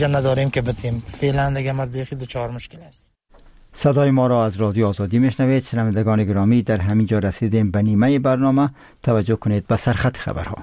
نداریم که بتیم فعلا دیگه ما بیخی دو چهار مشکل است. صدای ما را از رادیو آزادی میشنوید. شنوندگان گرامی، در همین جا رسیدیم به نیمه برنامه. توجه کنید به سرخط خبرها.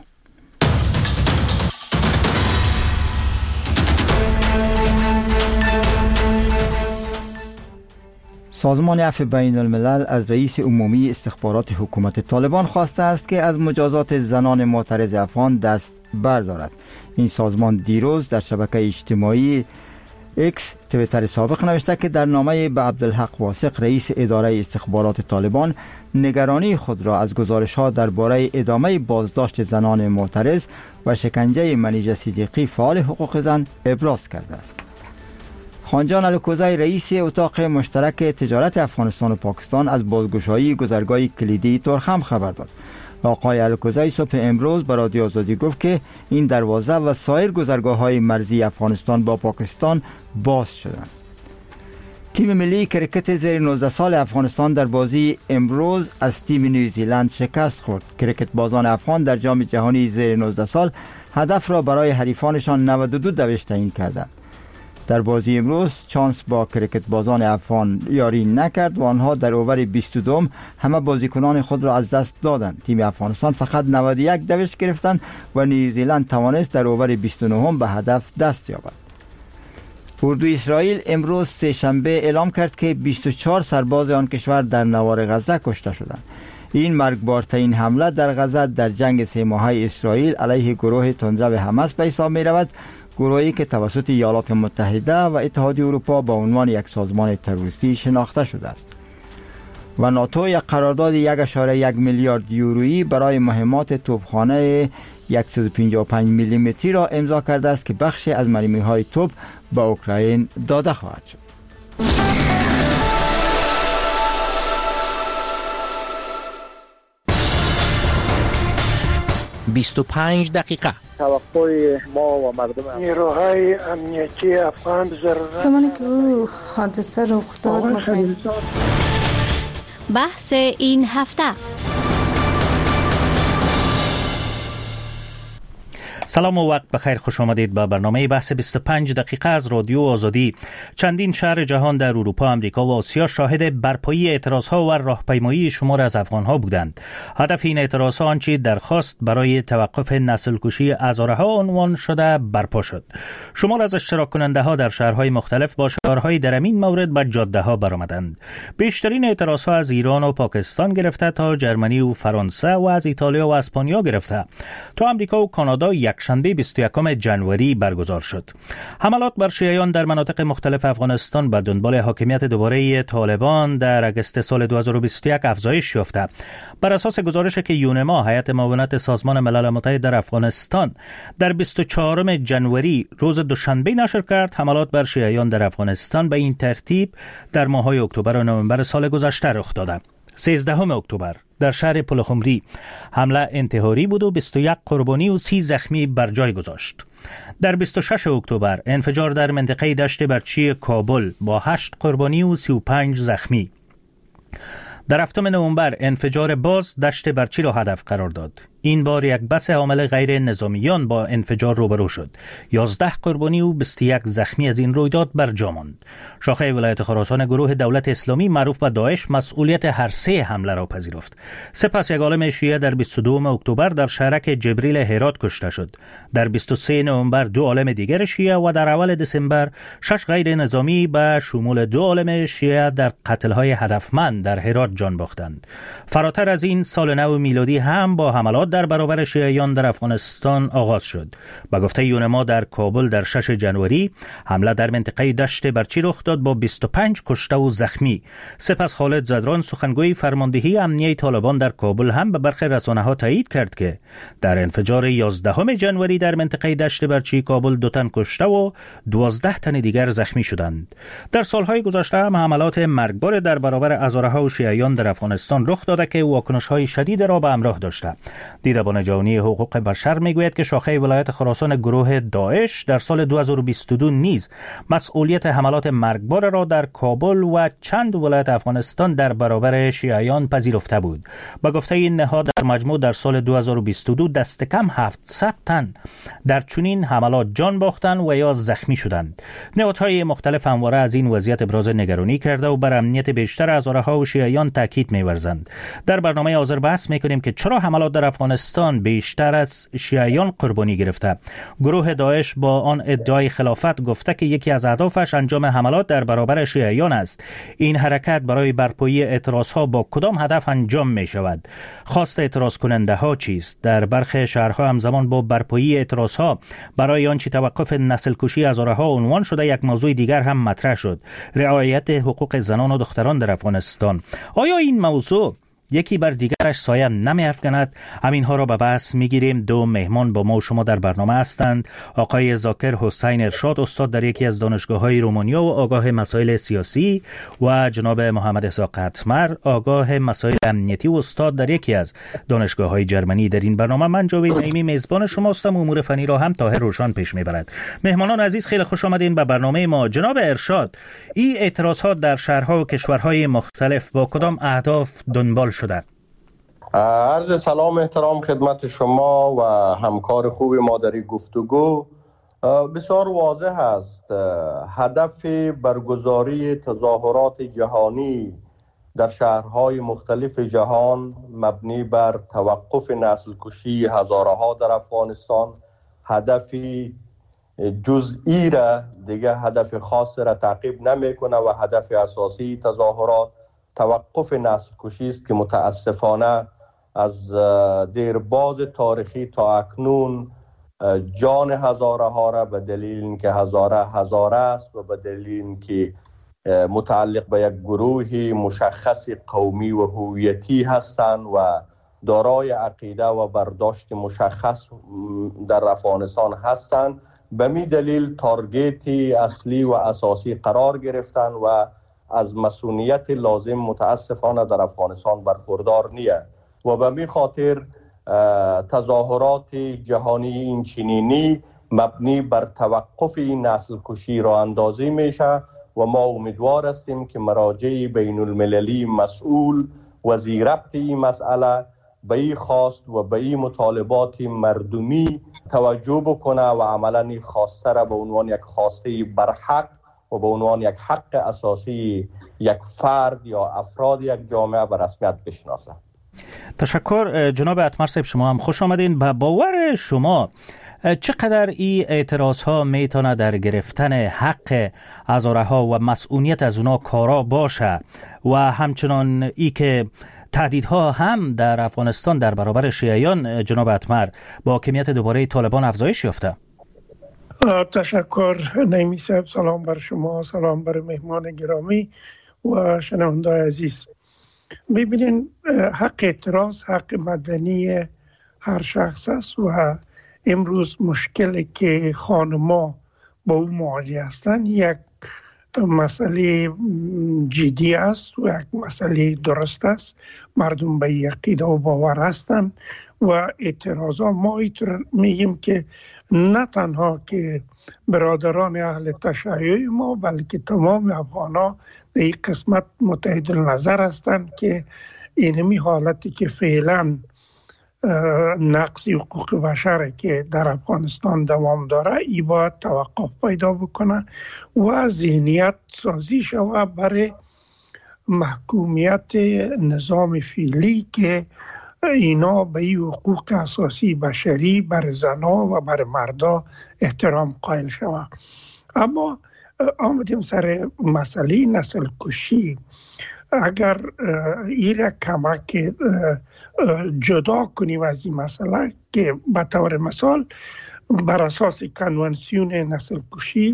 سازمان عفو بین الملل از رئیس عمومی استخبارات حکومت طالبان خواسته است که از مجازات زنان معترض افغان دست بردارد. این سازمان دیروز در شبکه اجتماعی اکس تویتر سابق نوشته که در نامه به عبدالحق واثق رئیس اداره استخبارات طالبان نگرانی خود را از گزارش‌ها درباره ادامه بازداشت زنان معترض و شکنجه منیژه صدیقی فعال حقوق زن ابراز کرده است. خانجان الکوزی رئیس اتاق مشترک تجارت افغانستان و پاکستان از بازگشایی گذرگاه کلیدی ترخم خبر داد. آقای الکوزی صبح امروز به رادیو آزادی گفت که این دروازه و سایر گذرگاه‌های مرزی افغانستان با پاکستان باز شدند. تیم ملی کرکت زیر 19 سال افغانستان در بازی امروز از تیم نیوزیلند شکست خورد. کرکت بازان افغان در جام جهانی زیر 19 سال هدف را برای حریفانشان 92 دوش تعیین کردند. در بازی امروز چانس با کرکت بازان افغان یاری نکرد و آنها در اوور 22 همه بازیکنان خود را از دست دادند. تیم افغانستان فقط 91 دوش گرفتند و نیوزیلند توانست در اوور 29 به هدف دست یابد. اردوی اسرائیل امروز سه‌شنبه اعلام کرد که 24 سرباز آن کشور در نوار غزه کشته شدند. این مرگبارترین حمله در غزه در جنگ 3 ماهه اسرائیل علیه گروه تندرو حماس به حساب می رود، گروهی که توسط ایالات متحده و اتحادیه اروپا با عنوان یک سازمان تروریستی شناخته شده است. و ناتو یک قرارداد 1.1 میلیارد یورویی برای مهمات توپخانه 155 میلیمتری را امضا کرده است که بخشی از مرمی‌های توپ به اوکراین داده خواهد شد. 25 دقیقه. توقع ما و مردم نیروهای امنیتی افغان ضرورت زمانی که او حادثه رخ داد بحث این هفته. سلام و وقت بخیر، خوش آمدید به برنامه بحث 25 دقیقه از رادیو آزادی. چندین شهر جهان در اروپا، امریکا و آسیا شاهد برپایی اعتراضها و راهپیمایی شمار از افغانها بودند. هدف این اعتراضها آنچه درخواست برای توقف نسل کشی هزارها عنوان شده برپا شد. شمار از اشتراک کننده ها در شهرهای مختلف با شعارهای در همین مورد به جاده ها برآمدند. بیشترین اعتراضها از ایران و پاکستان گرفته تا جرمنی و فرانسه و از ایتالیا و اسپانیا گرفته تا امریکا و کانادا یکشنبه 21 جنوری برگزار شد. حملات بر شیعیان در مناطق مختلف افغانستان به دنبال حاکمیت دوباره طالبان در اگست سال 2021 افزایش یافته. بر اساس گزارشی که یونما، هیئت معاونت سازمان ملل متحد در افغانستان، در 24 جنوری روز دوشنبه نشر کرد، حملات بر شیعیان در افغانستان به این ترتیب در ماه‌های اکتبر و نوامبر سال گذشته رخ داده. 13 اکتبر در شهر پلخمری حمله انتحاری بود و 21 قربانی و 30 زخمی بر جای گذاشت. در 26 اکتبر انفجار در منطقه دشت برچی کابل با 8 قربانی و 35 زخمی. در 7 نوامبر انفجار باز دشت برچی را هدف قرار داد. این بار یک بس حامل غیر نظامیان با انفجار روبرو شد. 11 قربانی و 21 زخمی از این رویداد بر جا ماند. شاخه ولایت خراسان گروه دولت اسلامی معروف به داعش مسئولیت هر 3 حمله را پذیرفت. سپس یک عالم شیعه در 22 اکتبر در شهرک جبریل هرات کشته شد. در 23 نوامبر 2 عالم دیگر شیعه و در اول دسامبر 6 غیر نظامی به شمول 2 عالم شیعه در قتل‌های هدفمند در هرات جان باختند. فراتر از این، سال نو میلادی هم با حملات در برابر شیعیان در افغانستان آغاز شد. به گفته یونما، در کابل در 6 جنوری حمله در منطقه دشت برچی رخ داد با 25 کشته و زخمی. سپس خالد زدران، سخنگوی فرماندهی امنیه طالبان در کابل، هم به برخی رسانه‌ها تایید کرد که در انفجار 11 جنوری در منطقه دشت برچی کابل 2 تن کشته و 12 تن دیگر زخمی شدند. در سالهای گذشته هم حملات مرگبار در برابر هزارها شیعیان در افغانستان رخ داده که واکنش‌های شدید را به همراه داشته. دیدبان جهانی حقوق بشر میگوید که شاخه ولایت خراسان گروه داعش در سال 2022 نیز مسئولیت حملات مرگبار را در کابل و چند ولایت افغانستان در برابر شیعیان پذیرفته بود. با گفته این نهاد در مجموع در سال 2022 دست کم 700 تن در چنین حملات جان باختند و یا زخمی شدند. نهادهای مختلف همواره از این وضعیت ابراز نگرانی کرده و بر امنیت بیشتر هزارها و شیعیان تاکید می‌ورزند. در برنامه حاضر بحث می‌کنیم که چرا حملات در افغانستان بیشتر از شیعیان قربانی گرفته. گروه داعش با آن ادعای خلافت گفته که یکی از اهدافش انجام حملات در برابر شیعیان است. این حرکت برای برپایی اعتراضها با کدام هدف انجام می‌شود؟ خواست اعتراض کننده ها چیست؟ در برخی شهرها همزمان با برپایی اعتراضها برای آنچه توقف نسل کشی هزارها عنوان شده، یک موضوع دیگر هم مطرح شد: رعایت حقوق زنان و دختران در افغانستان. آیا این موضوع یکی بر دیگرش سایه نمی افکند؟ همینها را به بحث میگیریم. دو مهمان با ما و شما در برنامه هستند: آقای ذاکر حسین ارشاد، استاد در یکی از دانشگاه‌های رومانیا و آگاه مسائل سیاسی، و جناب محمد اسحاق قطمر، آگاه مسائل امنیتی و استاد در یکی از دانشگاه‌های جرمنی. در این برنامه من جاوید نعیمی میزبان شما هستم. امور فنی را هم طاهر روشان پیش میبرد. مهمانان عزیز، خیلی خوش آمدین به برنامه ما. جناب ارشاد، این اعتراضات در شهرها و کشورهای مختلف با کدام اهداف دنبال شده؟ عرض سلام احترام خدمت شما و همکار خوب ما در این گفتگو. بسیار واضح است هدف برگزاری تظاهرات جهانی در شهرهای مختلف جهان مبنی بر توقف نسل کشی هزارها در افغانستان، هدفی جزئی را دیگه هدف خاص را تعقیب نمیکنه و هدف اساسی تظاهرات توقف نسل کشی است که متاسفانه از دیرباز تاریخی تا اکنون جان هزارها را به دلیل اینکه هزاره است و به دلیل اینکه متعلق به یک گروهی مشخص قومی و هویتی هستند و دارای عقیده و برداشت مشخص در افغانستان هستند، به می دلیل تارگتی اصلی و اساسی قرار گرفتند و از مسئولیت لازم متاسفانه در افغانستان برخوردار نیست و به می خاطر تظاهرات جهانی این چنینی مبنی بر توقف این نسل کشی را اندازی میشه و ما امیدوار هستیم که مراجع بین المللی مسئول و زیربط این مسئله به این خواست و به این مطالبات مردمی توجه بکنه و عملا این خواسته را به عنوان یک خواسته برحق و به عنوان یک حق اساسی یک فرد یا افراد یک جامعه به رسمیت بشناسه. تشکر جناب قطمر صاحب، شما هم خوش آمدین. به باور شما چقدر این اعتراض ها میتونه در گرفتن حق هزارها و مسئولیت از اونا کارا باشه و همچنان ای که تهدیدها هم در افغانستان در برابر شیعیان جناب قطمر با حاکمیت دوباره طالبان افزایش یافته؟ تشکر نعیمی صاحب، سلام بر شما، سلام بر مهمان گرامی و شنونده عزیز. ببینین، حق اعتراض حق مدنی هر شخص است و امروز مشکلی که خانما با او مواجه هستند یک مسئله جدی است و یک مسئله درست است. مردم به عقیده و باور هستند و اعتراضا ما اینطور میگیم که نه تنها که برادران اهل تشیع ما بلکه تمام افغانا در این قسمت متحد النظر هستند که اینمی حالتی که فعلا نقص حقوق بشر که در افغانستان دوام داره ای باید توقف پیدا بکنه و ذهنیت سازی شوه برای محکومیت نظام فعلی که اینا به این حقوق اساسی بشری بر زنها و بر مردا احترام قائل شوه. اما آمدیم سر مسئله نسل کشی. اگر این کمک جدا کنیم از این مسئله که به طور مثال بر اساس کنوانسیون نسل کشی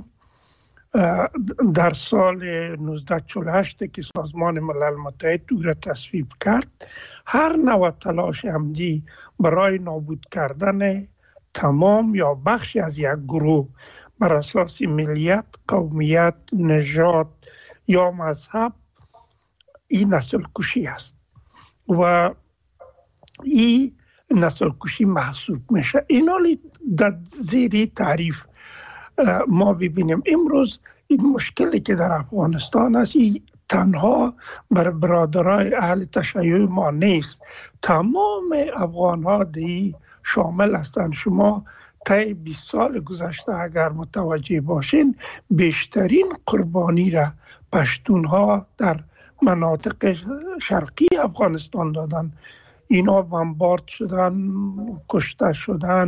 در سال 1948 که سازمان ملل متحد او را تصویب کرد، هر نوع تلاش عمدی برای نابود کردن تمام یا بخشی از یک گروه بر اساس ملیت، قومیت، نژاد یا مذهب این نسل کشی است و این نسل کشی محسوب میشه. اینا در زیر تعریف ما ببینیم امروز این مشکلی که در افغانستان است تنها بر برادرای اهل تشیع ما نیست، تمام افغان ها دی شامل هستند. شما طی 20 سال گذشته اگر متوجه باشین بیشترین قربانی را پشتون ها در مناطق شرقی افغانستان دادن. اینا بمبارد شدن، کشته شدن،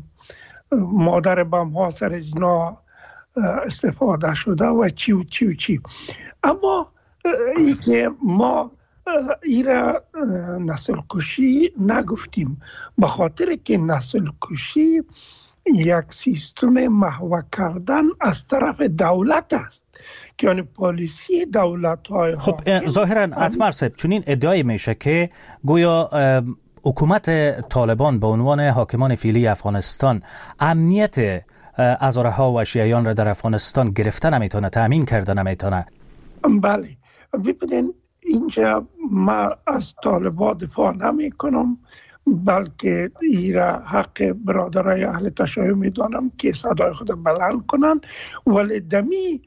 مادر بم ها سر از اینا استفاده شده و چی و چی و چی. اما ای که ما ایره نسل کشی نگفتیم به خاطر که نسل کشی یک سیستم محو کردن از طرف دولت است که یعنی پالیسی دولت های خب ظاهرا اتمر صاحب چون این ادعای میشه که گویا حکومت طالبان به عنوان حاکمان فعلی افغانستان امنیت هزارها و شیعیان را در افغانستان گرفته نمیتونه، تامین کرده نمیتونه. بله ببینین اینجا ما از طالبان دفاع نمی کنم، بلکه ایرا حق برادرای اهل تشیع میدانم که صدای خود بلند کنن، ولی دمی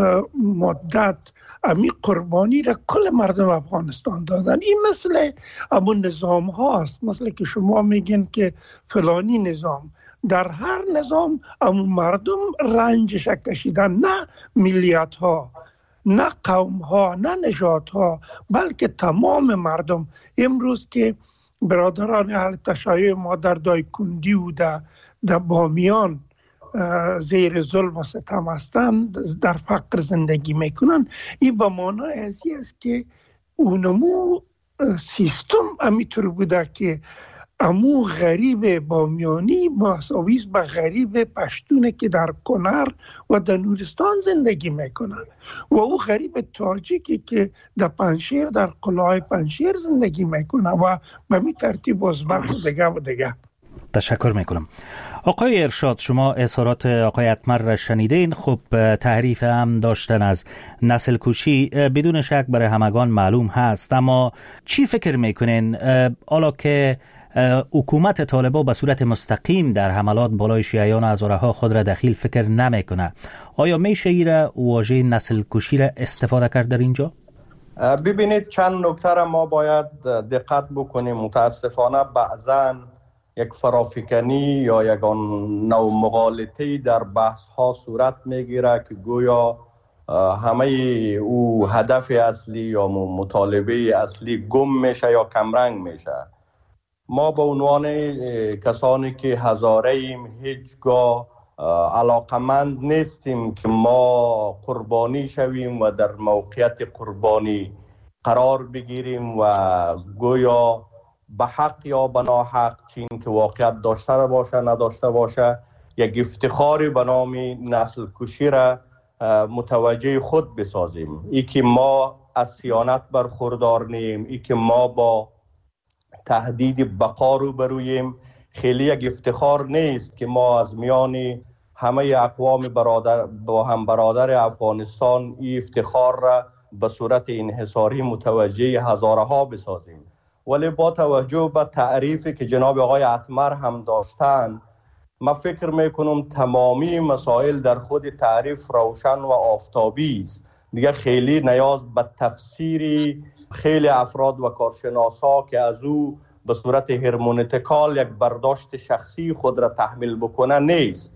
مدت امی قربانی را کل مردم افغانستان دادن. این مثل امون نظام هاست، مثل که شما میگین که فلانی نظام، در هر نظام امون مردم رنجش کشیدن، نه ملیت ها، نه قوم ها، نه نژاد ها، بلکه تمام مردم. امروز که برادران اهل تشیع ما در دایکندی و در بامیان زیر ظلم و ستم هستند، در فقر زندگی میکنن، این به معنای ازی است که اونمو سیستم امیطور بوده که امو غریب بامیانی مساویس به غریب پشتونه که در کنر و در نورستان زندگی میکنن و او غریب تاجیکی که در پنشیر در قلعه پنشیر زندگی میکنه و به می ترتیب ازبک و دیگه و دیگه. تشکر میکنم. آقای ارشاد، شما اظهارات آقای اتمر را شنیدین. خب تعریف هم داشتن از نسل کشی بدون شک برای همگان معلوم هست، اما چی فکر میکنین حالا که حکومت طالبان به صورت مستقیم در حملات بالای شیعیان و هزارها خود را دخیل فکر نمیکنه، آیا میشه ایره واژه نسل کشی را استفاده کرد در اینجا؟ ببینید چند نکته را ما باید دقت بکنیم. متاسفانه بعضاً یک فرافکنی یا یک نوع مغالطه‌ای در بحث ها صورت میگیره که گویا همه او هدف اصلی یا مطالبه اصلی گم میشه یا کمرنگ میشه. ما به عنوان کسانی که هزاره ایم هیچگاه علاقمند نیستیم که ما قربانی شویم و در موقعیت قربانی قرار بگیریم و گویا به حق یا به ناحق، چین که واقعیت داشته باشه نداشته باشه، یک افتخاری به نام نسل کشی را متوجه خود بسازیم. ای که ما از خیانت برخوردار نیم، ای که ما با تهدید بقا روبرویم، خیلی یک افتخار نیست که ما از میان همه اقوام با هم برادر افغانستان این افتخار را به صورت انحصاری متوجه هزارها بسازیم. ولی با توجه به تعریفی که جناب آقای اتمر هم داشتن، من فکر میکنم تمامی مسائل در خود تعریف روشن و آفتابی است. دیگه خیلی نیاز به تفسیری خیلی افراد و کارشناسا که از او به صورت هرمونتیکال یک برداشت شخصی خود را تحمیل بکنه نیست.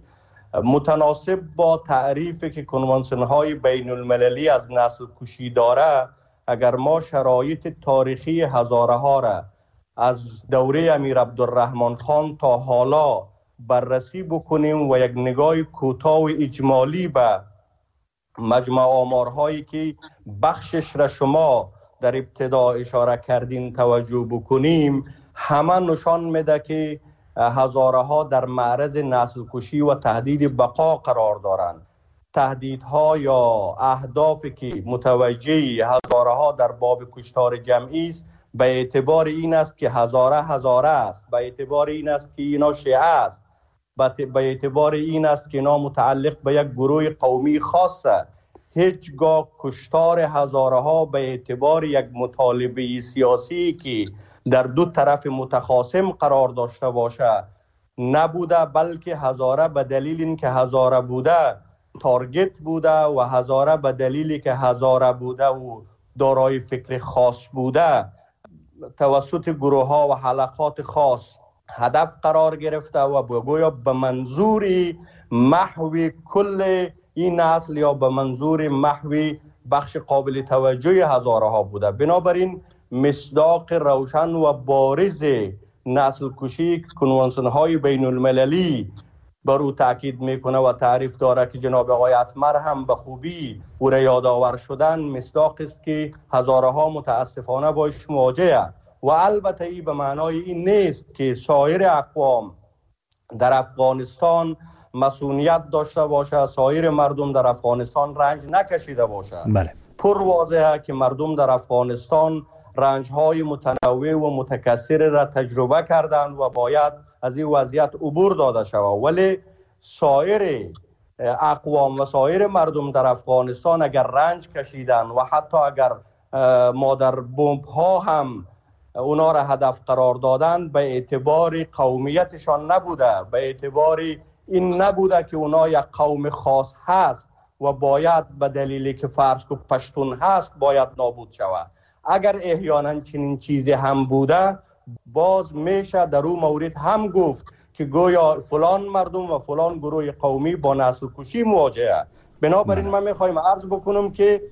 متناسب با تعریفی که کنوانسیون های بین المللی از نسل کشی داره، اگر ما شرایط تاریخی هزارها را از دوره امیر عبدالرحمن خان تا حالا بررسی بکنیم و یک نگاه کوتاه و اجمالی به مجمع آمارهایی که بخشش را شما در ابتدا اشاره کردین توجه بکنیم، همه نشان میده که هزارها در معرض نسل کشی و تهدید بقا قرار دارند. تهدیدها یا اهدافی که متوجه هزارها در باب کشتار جمعی است به اعتبار این است که هزاره است، به اعتبار این است که اینا شیعه است، به اعتبار این است که اینا متعلق به یک گروه قومی خاصه. هیچگاه کشتار هزارها به اعتبار یک مطالبه سیاسی که در دو طرف متخاصم قرار داشته باشه نبوده، بلکه هزاره به دلیل اینکه هزاره بوده تارگت بوده و هزاره به دلیلی که هزاره بوده و دارای فکر خاص بوده توسط گروه ها و حلقات خاص هدف قرار گرفته و گویا به منظور محوی کل این نسل یا به منظور محوی بخش قابل توجه هزاره ها بوده. بنابراین مصداق روشن و بارز نسل کشی کنوانسیون های بین المللی بر او تاکید میکنه و تعریف داره که جناب آقای اتمر هم به خوبی او را یادآور شدن. مصداق است که هزاره ها متاسفانه باش مواجهه و البته ای به معنای این نیست که سایر اقوام در افغانستان مسئولیت داشته باشه، سایر مردم در افغانستان رنج نکشیده باشه. بله. پر واضحه که مردم در افغانستان رنج‌های متنوع و متکثر را تجربه کردند و باید از این وضعیت عبور داده شود. ولی سایر اقوام و سایر مردم در افغانستان اگر رنج کشیدن و حتی اگر مادر بمب ها هم اونا را هدف قرار دادن، به اعتبار قومیتشان نبوده، به اعتبار این نبوده که اونا یک قوم خاص هست و باید به دلیلی که فرض کو پشتون هست باید نابود شود. اگر احیانا چنین چیزی هم بوده باز میشه در اون مورد هم گفت که گویا فلان مردم و فلان گروه قومی با نسل کشی مواجهه. بنابراین من میخوایم عرض بکنم که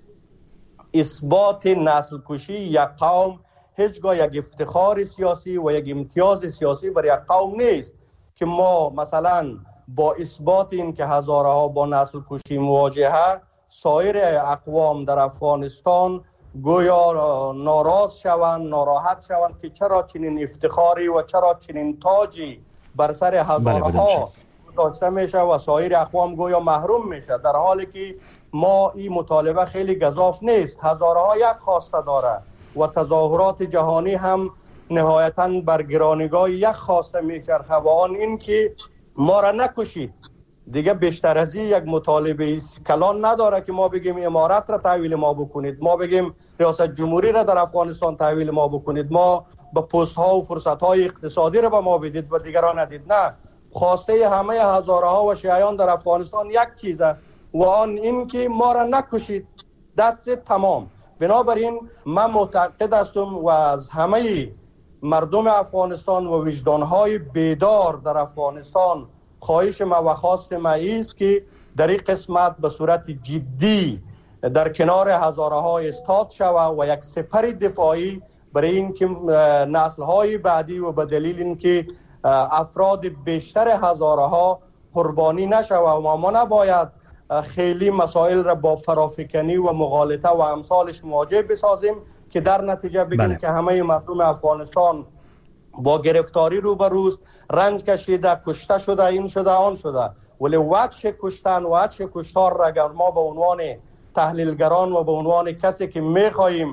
اثبات نسل کشی یک قوم هیچگاه یک افتخار سیاسی و یک امتیاز سیاسی برای یک قوم نیست که ما مثلا با اثبات این که هزاره ها با نسل کشی مواجهه سایر اقوام در افغانستان گویا ناراض شوند، ناراحت شوند که چرا چنین افتخاری و چرا چنین تاجی بر سر هزاره ها گذاشته میشه و سایر اقوام گویا محروم میشه، در حالی که ما این مطالبه خیلی گزاف نیست. هزاره ها یک خواسته داره و تظاهرات جهانی هم نهایتاً بر گرانیگاه یک خواسته میچرخه و آن این که ما را نکشید. دیگه بیشتر از این یک مطالبه کلان نداره که ما بگیم امارت را تحویل ما بکنید، ما بگیم ریاست جمهوری را در افغانستان تحویل ما بکنید، ما به پست ها و فرصت های اقتصادی را به ما بدید و دیگران ندید. نه، خواسته همه هزاره ها و شیعیان در افغانستان یک چیزه و آن این که ما را نکشید. دست تمام. بنابراین من معتقد هستم و از همه مردم افغانستان و وجدانهای بیدار در افغانستان خواهش ما و خواست ما است که در این قسمت به صورت جدی در کنار هزاره ها ایستاد شود و یک سپر دفاعی برای اینکه نسل‌های بعدی و به دلیل اینکه افراد بیشتر هزاره ها قربانی نشود و ما نباید خیلی مسائل را با فرافکنی و مغالطه و امثالش مواجه بسازیم که در نتیجه بگیم که همه مردم افغانستان با گرفتاری روبروست، رنج کشیده، کشته شده، این شده، آن شده. ولی وجه کشتن و وجه کشتار را اگر ما به عنوان تحلیلگران و به عنوان کسی که میخواییم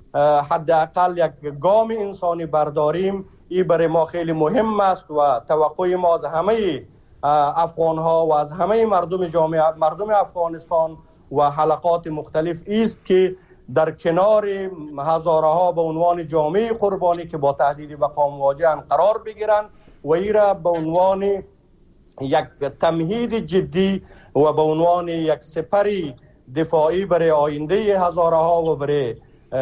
حداقل یک گام انسانی برداریم، این برای ما خیلی مهم است و توقع ما از همه افغان ها و از همه مردم افغانستان و حلقات مختلف است که در کنار هزاره ها به عنوان جامعه قربانی که با تهدید بقا مواجهن قرار بگیرند و این را به عنوان یک تمهید جدی و به عنوان یک سپری دفاعی برای آینده هزاره ها و برای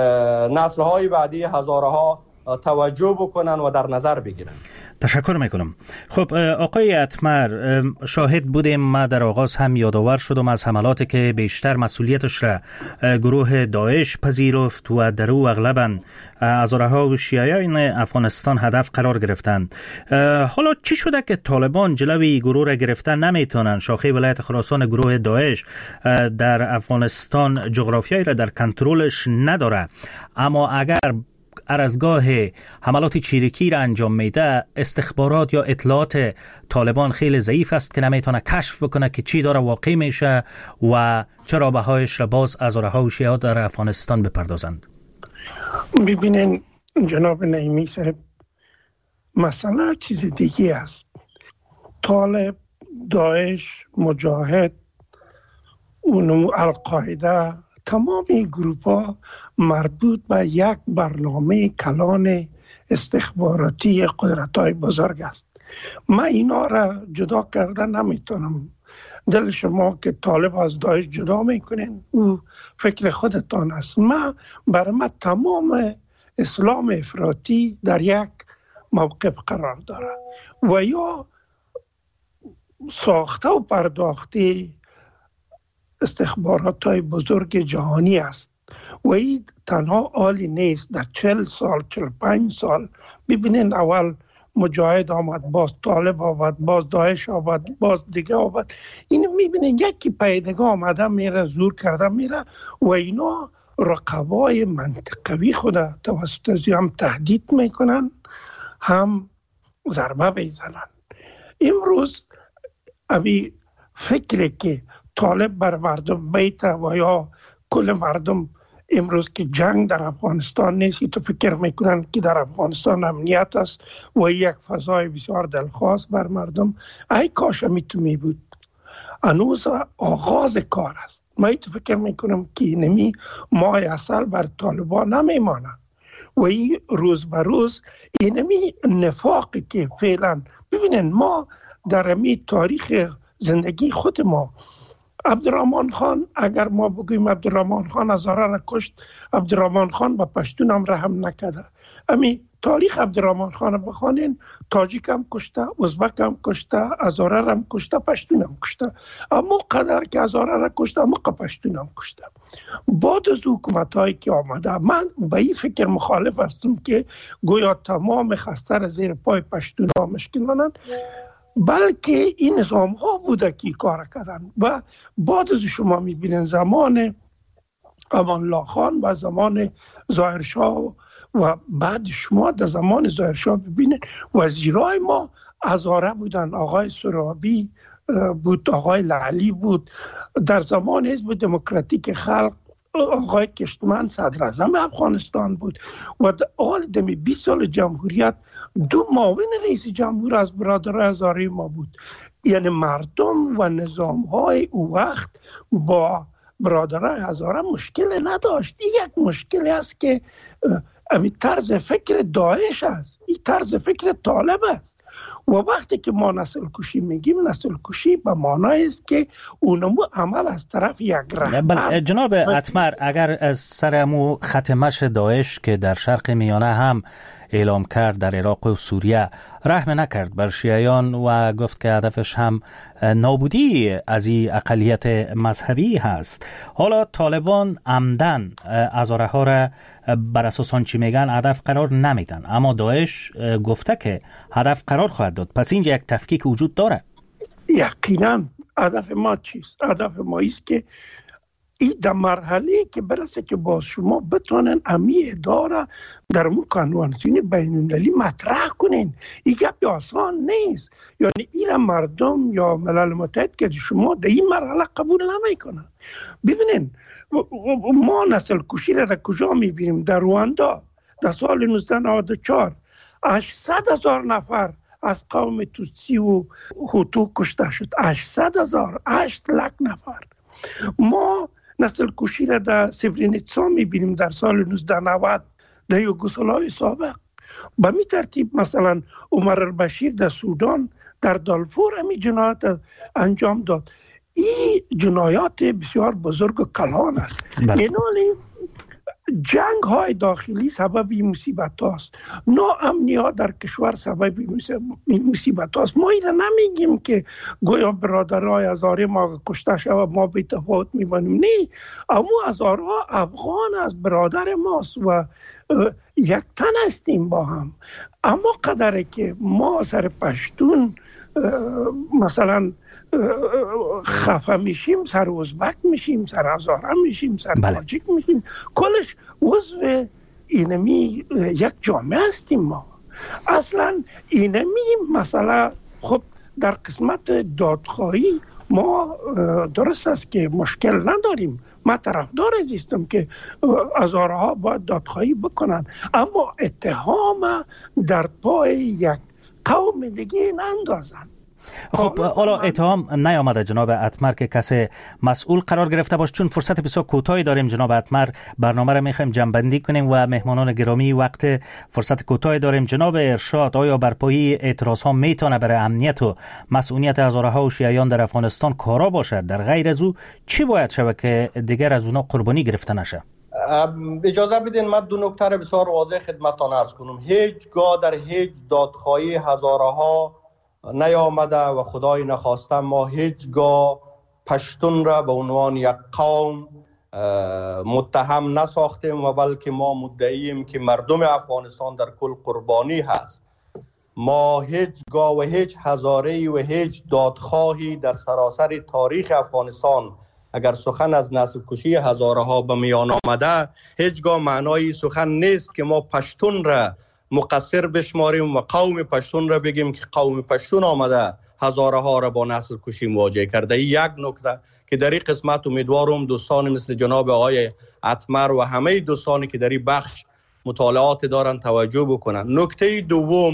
نسل های بعدی هزاره ها توجه بکنن و در نظر بگیرن. تشکر میکنم. خب آقای اتمر، شاهد بودیم، ما در آغاز هم یادآور شدم از حملاتی که بیشتر مسئولیتش را گروه داعش پذیرفت و در او اغلبا هزاره ها و شیعیان افغانستان هدف قرار گرفتند. حالا چی شده که طالبان جلوی گروه را گرفتن نمیتونن؟ شاخه ولایت خراسان گروه داعش در افغانستان جغرافیایی را در کنترلش نداره، اما اگر ارزگاه حملات چیرکی را انجام میده، استخبارات یا اطلاعات طالبان خیلی ضعیف است که نمیتونه کشف بکنه که چی داره واقع میشه و چرا بهایش را باز هزاره ها و شیعه در افغانستان بپردازند. ببینین جناب نعیمی صاحب، مثلا چیز دیگه است. طالب، داعش، مجاهد، القاعده، تمام این گروپ ها مربوط به یک برنامه کلان استخباراتی قدرت‌های بزرگ است. من اینا را جدا کردن نمیتونم. دل شما که طالب از داعش جدا میکنین او فکر خودتان است. برای من تمام اسلام افراطی در یک موقف قرار داره و یا ساخته و پرداخته استخبارات های بزرگ جهانی است و این تنها حالی نیست. در 40 سال 45 سال ببینین اول مجاهد آمد، باز طالب آمد، باز داعش آمد، باز دیگه آمد. این میبینین یکی پیدگاه آمده میره، زور کرده میره و اینا رقبای منطقوی خود توسط ازی هم تهدید میکنن هم ضربه بیزنن. امروز ابی فکری که طالب بر مردم بیت و یا کل مردم امروز که جنگ در افغانستان نیست، تو فکر میکنن که در افغانستان امنیت است و یک فضای بسیار دلخواست بر مردم. ای کاش میتونی بود. هنوز آغاز کار است. من تو فکر میکنم که نمی ماه اصل بر طالبان نمیمانه و این روز به روز اینمی نفاقی که فعلا ببینن ما در امی تاریخ زندگی خود ما عبدالرحمن خان، اگر ما بگویم عبدالرحمن خان هزاره را کشت، عبدالرحمن خان به پشتون هم رحم نکرده. امی تاریخ عبدالرحمن خان بخوانین، تاجیک هم کشته، ازبک هم کشته، هزاره هم کشته، پشتون هم کشته. اما قدر که هزاره را کشته، اما پشتون هم کشته. بعد از حکومت هایی که آمده، من به این فکر مخالف هستم که گویا تمام خسته را زیر پای پشتون ها مشکلانند، بلکه این نظام ها بوده که کار کردن. و بعد از شما میبینن زمان امان الله خان و زمان ظاهرشاه و بعد شما در زمان ظاهرشاه ببینن وزیرای ما هزاره بودن. آقای سرابی بود، آقای لعلی بود. در زمان حزب دموکراتیک خلق آقای کشتمن صدر اعظم افغانستان بود و در حال دمی 20 سال جمهوریت 2 معاون رئیس جمهور از برادرای هزاره ما بود. یعنی مردم و نظام های او وقت با برادرای هزاره مشکل نداشت. این یک مشکلی است که امی طرز فکر داعش است، این طرز فکر طالب است. و وقتی که ما نسل کشی میگیم، نسل کشی به معنای است که اونمو عمل از طرف یک رهبر. جناب اتمر، اگر از سرمو ختمش داعش که در شرق میانه هم اعلام کرد، در عراق و سوریه رحم نکرد بر شیعیان و گفت که هدفش هم نابودی از این اقلیت مذهبی هست. حالا طالبان عمدن هزاره ها را بر اساس آنچه میگن هدف قرار نمیدن، اما داعش گفته که هدف قرار خواهد داد. پس اینجا یک تفکیک وجود داره. یقینا هدف ما چیست؟ هدف ما است که این در مرحله که برسه که با شما بتونن امی اداره در مو کنوانسیون بین المللی مطرح کنین. این گپ آسان نیست. یعنی این مردم یا ملل متحد که شما در این مرحله قبول نمیکنن. ببینین ما نسل کشی را در کجا میبینیم؟ در رواندا در سال 1994 800,000 نفر از قوم توتسی و هوتو کشته شد. 800,000، 8 لک نفر. ما نسل کشی را در سربرینیتسا میبینیم در سال 1990 در یوگسلاوی سابق. به می ترتیب مثلا عمر البشیر در سودان در دارفور همی جنایات انجام داد. این جنایات بسیار بزرگ و کلان است. اینالی جنگ های داخلی سبب این مصیبت هاست. ناامنیات در کشور سبب این مصیبت هاست. ما این نمیگیم که گویا برادرای هزاره ما کشته شد ما بی تفاوت میمانیم. نه، اما هزاره افغان از برادر ماست و یک تن هستیم با هم. اما قدره که ما سر پشتون مثلا خفه میشیم، سر ازبک میشیم، سر هزاره میشیم، سر تاجیک میشیم، کلش عضو اینمی یک جامعه هستیم ما. اصلا اینمی مسئله خب در قسمت دادخواهی ما درست است که مشکل نداریم. من طرفدار ازیستم که هزاره ها باید دادخواهی بکنن، اما اتهام در پای یک قوم دیگه نندازن. خب حالا اتهام نیامده جناب اتمر که کسی مسئول قرار گرفته باشه، چون فرصت بسیار کوتاهی داریم جناب اتمر، برنامه را میخوایم جنبندی کنیم و مهمانان گرامی وقت فرصت کوتاهی داریم. جناب ارشاد، آیا برپایی اعتراض ها میتونه برای امنیت و مسئولیت هزارها و شیعیان در افغانستان کارا باشد؟ در غیر از او چی باید شود که دیگر از اونا قربانی گرفته نشه؟ اجازه بدین من دو نکته را بسیار واضح خدمتتان عرض کنم. هیچگاه در هیچ دادخواهی هزارها نیامده و خدای نخواسته ما هیچگاه پشتون را به عنوان یک قوم متهم نساختیم و بلکه ما مدعییم که مردم افغانستان در کل قربانی هست. ما هیچگاه و هیچ هزاره و هیچ دادخواهی در سراسر تاریخ افغانستان اگر سخن از نسل کشی هزارها به میان آمده، هیچگاه معنای سخن نیست که ما پشتون را مقصر بشماریم و قوم پشتون را بگیم که قوم پشتون آمده هزارها را با نسل کشی مواجه کرده. این یک نکته که در این قسمت امیدوارم دوستان مثل جناب آقای اتمر و همه دوستانی که در این بخش مطالعات دارن توجه بکنن. نکته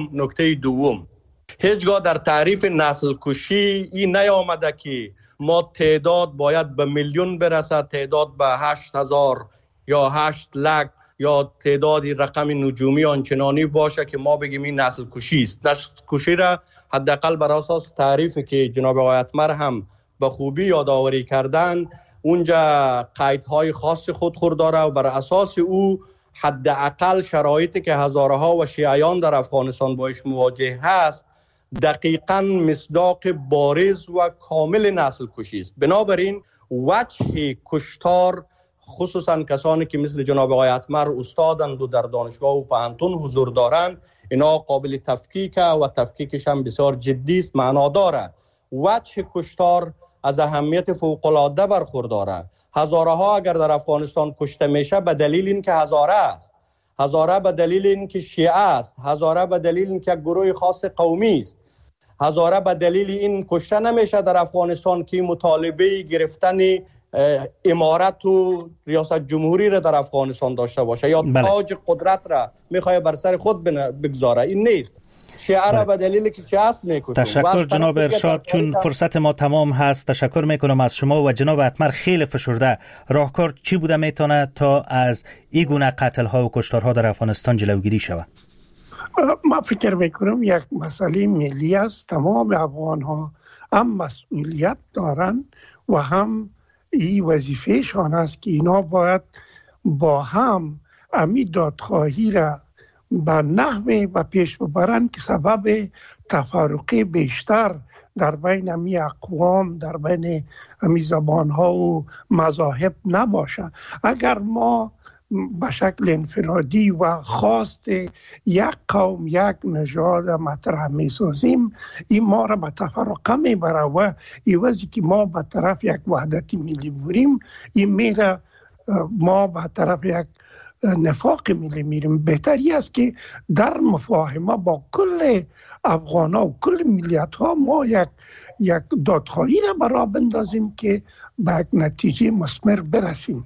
دوم هیچگاه در تعریف نسل کشی این نیامده که ما تعداد باید به میلیون برسد، تعداد به 8000 یا 8 لک یا تعدادی رقم نجومی آنچنانی باشه که ما بگیم این نسل کشی است. نسل کشی را حداقل بر اساس تعریفی که جناب آقای اتمر هم به خوبی یادآوری کردن، اونجا قیدهای خاص خود داره و بر اساس او حداقل شرایطی که هزارها و شیعیان در افغانستان باش مواجه هست دقیقاً مصداق بارز و کامل نسل کشی است. بنابراین وجه کشتار خصوصا کسانی که مثل جناب آقای اتمر استادند و در دانشگاه و پوهنتون حضور دارند، اینا قابل تفکیک و تفکیکش هم بسیار جدی است، معنا داره. وجه کشتار از اهمیت فوق العاده برخورداره. هزارها اگر در افغانستان کشته میشه به دلیل اینکه هزاره است، هزاره به دلیل اینکه شیعه است، هزاره به دلیل اینکه گروه خاص قومی است، هزاره به دلیل این کشته نمیشه در افغانستان که مطالبه گرفتن امارت و ریاست جمهوری را در افغانستان داشته باشه یا تاج قدرت را میخواد بر سر خود بگذاره. این نیست. شیعه را به دلیل که شیعه است میکشن. تشکر جناب ارشاد، چون فرصت ما تمام هست تشکر میکنم از شما و جناب اتمر. خیلی فشرده راهکار چی بوده میتونه تا از این گونه قتل ها و کشتار ها در افغانستان جلوگیری شود؟ ما فکر میکنم یک مسئله ملی است. تمام افغان ها هم مسئولیت دارن و هم این وظیفه شان است که اینا باید با هم امی دادخواهی را به نحوی و پیش ببرند که سبب تفرقه بیشتر در بین امی اقوام، در بین امی زبان ها و مذاهب نباشه. اگر ما به شکل انفرادی و خواست یک قوم یک نژاد مطرح می سازیم، این ما را به تفرقه می بره و ایوازی که ما به طرف یک وحدت ملی بریم، این میره ما به طرف یک نفاق ملی میریم. بهتری است که در مفاهمه با کل افغان ها و کل ملیت ها ما یک دادخواهی را برای بندازیم که به یک نتیجه مثمر برسیم.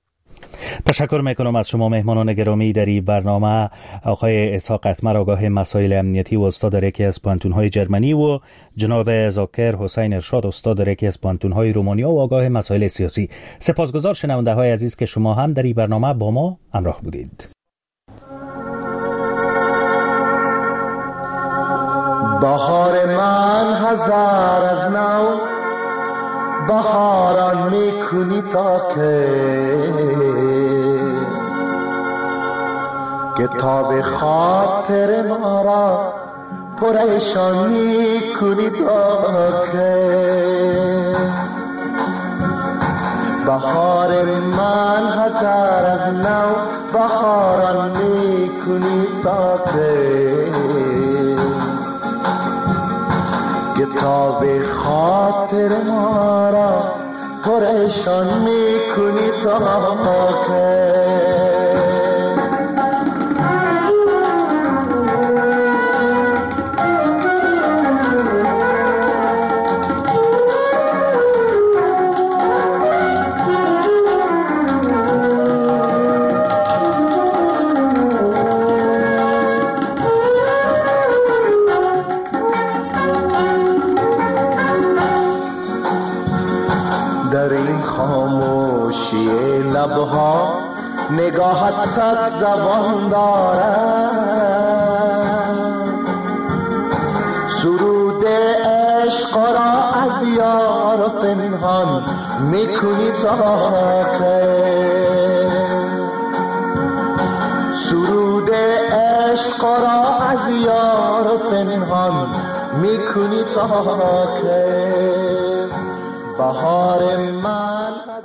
تشکر میکنم از شما مهمانان گرامی در این برنامه، آقای اسحاق اتمر آگاه مسائل امنیتی و استاد در یکی از پوهنتون‌های جرمنی و جناب ذاکر حسین ارشاد استاد در یکی از پوهنتون‌های رومانیا و آگاه مسائل سیاسی. سپاسگزار شنونده‌های عزیز که شما هم در این برنامه با ما همراه بودید. بهار من هزار از نو بهاران میکنی تا که تا خاطر ما را پریشان میکنی تا بهار من هزار از نو بهاران میکنی تا تا به خاطر ما را پریشان میکنی تا که خاموشی لبها نگاهت صد زبان دارد. سرود عشق را از یار پنهان میکنی تا که سرود عشق را از یار پنهان میکنی تا که بهار من